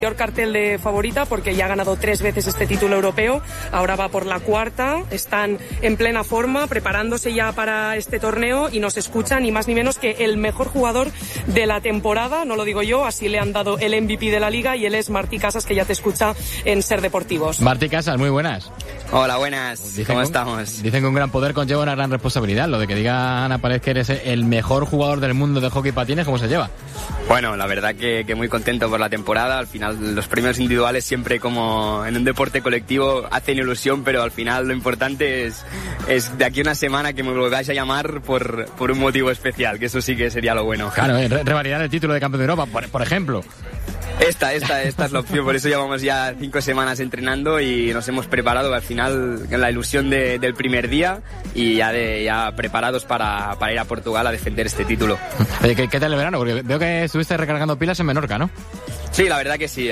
cartel de favorita porque ya ha ganado 3 veces este título europeo, ahora va por la 4ª, están en plena forma, preparándose ya para este torneo y nos escuchan ni más ni menos que el mejor jugador de la temporada, no lo digo yo, así le han dado el MVP de la liga y él es Martí Casas, que ya te escucha en Ser Deportivos. Martí Casas, muy buenas. Hola, buenas. ¿Cómo estamos? Dicen que un gran poder conlleva una gran responsabilidad, lo de que diga Ana Párez que eres el mejor jugador del mundo de hockey patines, ¿cómo se lleva? Bueno, la verdad que muy contento por la temporada. Al final los premios individuales siempre, como en un deporte colectivo, hacen ilusión, pero al final lo importante es de aquí a una semana que me volváis a llamar por un motivo especial, que eso sí que sería lo bueno. Claro, revalidar el título de campeón de Europa, por ejemplo. Esta es la opción, por eso llevamos ya 5 semanas entrenando y nos hemos preparado al final en la ilusión del primer día y ya preparados para ir a Portugal a defender este título. Oye, ¿qué tal el verano? Porque veo que estuviste recargando pilas en Menorca, ¿no? Sí, la verdad que sí,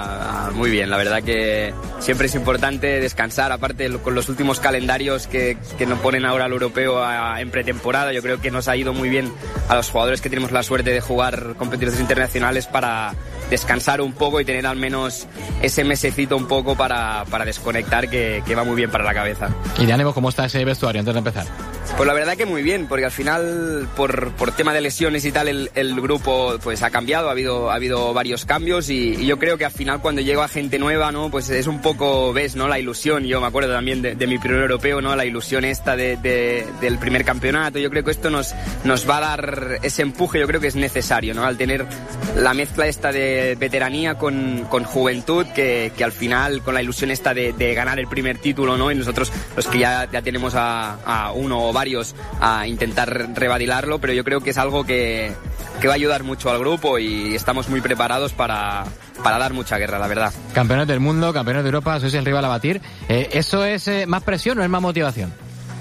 muy bien. La verdad que siempre es importante descansar, aparte con los últimos calendarios que nos ponen ahora al europeo en pretemporada. Yo creo que nos ha ido muy bien a los jugadores que tenemos la suerte de jugar competiciones internacionales para descansar un poco y tener al menos ese mesecito un poco para desconectar, que va muy bien para la cabeza. ¿Y de ánimo cómo está ese vestuario antes de empezar? Pues la verdad que muy bien, porque al final por tema de lesiones y tal el grupo pues ha cambiado, ha habido varios cambios y yo creo que al final cuando llega gente nueva, ¿no? Pues es un poco, ves, ¿no? La ilusión. Yo me acuerdo también de mi primer europeo, ¿no? La ilusión esta del primer campeonato. Yo creo que esto nos va a dar ese empuje, yo creo que es necesario, ¿no? Al tener la mezcla esta de veteranía con juventud, que al final con la ilusión esta de ganar el primer título, ¿no? Y nosotros los que ya tenemos a uno o varios a intentar revalidarlo, pero yo creo que es algo que va a ayudar mucho al grupo y estamos muy preparados para dar mucha guerra, la verdad. Campeones del mundo, campeones de Europa, sois el rival a batir. ¿Eso es más presión o es más motivación?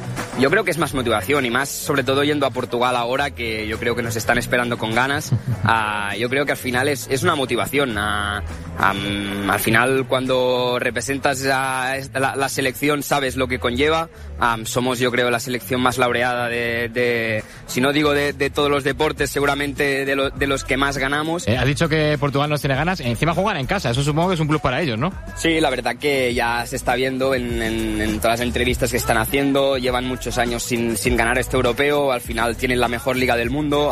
Yo creo que es más motivación y más sobre todo yendo a Portugal ahora, que yo creo que nos están esperando con ganas. Yo creo que al final es una motivación. Al final cuando representas la selección sabes lo que conlleva. Somos, yo creo, la selección más laureada si no digo de todos los deportes, seguramente de los que más ganamos. Has dicho que Portugal nos tiene ganas, encima juegan en casa, eso supongo que es un plus para ellos, ¿no? Sí, la verdad que ya se está viendo en todas las entrevistas que están haciendo, llevan muchos años sin ganar este europeo, al final tienen la mejor liga del mundo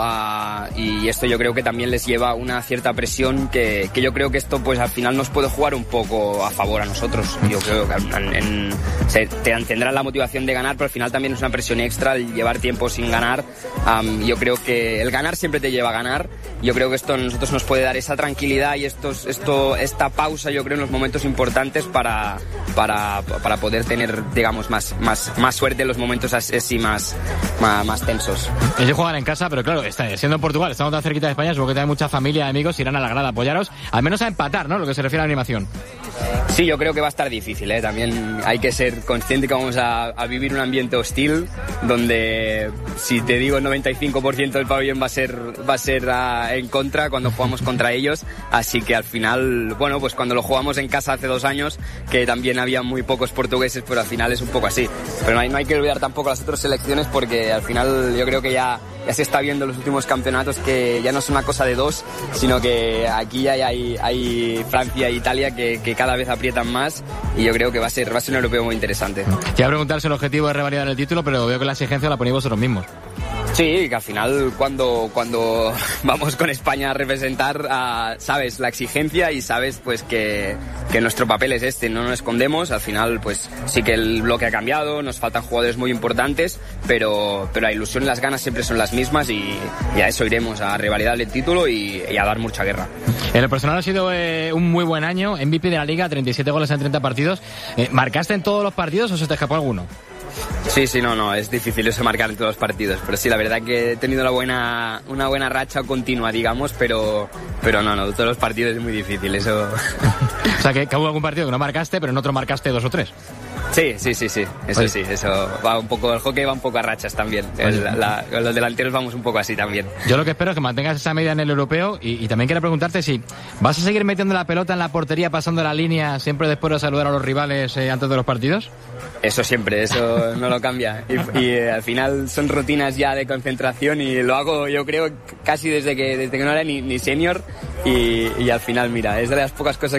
y esto yo creo que también les lleva una cierta presión que yo creo que esto pues al final nos puede jugar un poco a favor a nosotros. Yo creo que tendrán la motivación de ganar, pero al final también es una presión extra el llevar tiempo sin ganar. Yo creo que el ganar siempre te lleva a ganar. Yo creo que esto a nosotros nos puede dar esa tranquilidad y esta pausa, yo creo, en los momentos importantes para poder tener, digamos, más suerte en los momentos así más tensos. Ellos juegan en casa, pero claro, siendo en Portugal, estamos tan cerquita de España, supongo que tienen mucha familia y amigos, irán a la grada a apoyaros, al menos a empatar, ¿no? Lo que se refiere a la animación. Sí, yo creo que va a estar difícil, ¿eh? También hay que ser consciente que vamos a vivir un ambiente hostil, donde, si te digo, el 95% del pabellón va a ser en contra cuando jugamos contra ellos, así que al final, bueno, pues cuando lo jugamos en casa hace 2 años, que también había muy pocos portugueses, pero al final es un poco así. Pero no hay que olvidar tampoco las otras selecciones, porque al final yo creo que ya se está viendo en los últimos campeonatos que ya no es una cosa de 2, sino que aquí hay Francia e Italia que cada vez aprietan más, y yo creo que va a ser un europeo muy interesante. Te iba a preguntar si el objetivo es revalidar el título, pero veo que la exigencia la ponéis vosotros mismos. Sí, que al final cuando vamos con España a representar, sabes la exigencia y sabes pues que nuestro papel es este, no nos escondemos. Al final pues sí que el bloque ha cambiado, nos faltan jugadores muy importantes, pero la ilusión y las ganas siempre son las mismas y a eso iremos, a revalidar el título y a dar mucha guerra. En lo personal ha sido un muy buen año, MVP de la Liga, 37 goles en 30 partidos. ¿Marcaste en todos los partidos o se te escapó alguno? Sí, no, es difícil eso marcar en todos los partidos, pero sí, la verdad que he tenido una buena racha continua, digamos, pero no, todos los partidos es muy difícil, eso. O sea que hubo algún partido que no marcaste, pero en otro marcaste 2 o 3. Sí. Eso va un poco, el hockey va un poco a rachas también. Los delanteros vamos un poco así también. Yo lo que espero es que mantengas esa media en el europeo y también quiero preguntarte si vas a seguir metiendo la pelota en la portería, pasando la línea, siempre después de saludar a los rivales antes de los partidos. Eso siempre, eso no lo cambia. Y al final son rutinas ya de concentración y lo hago, yo creo, casi desde que no era ni senior y al final, mira, es de las pocas cosas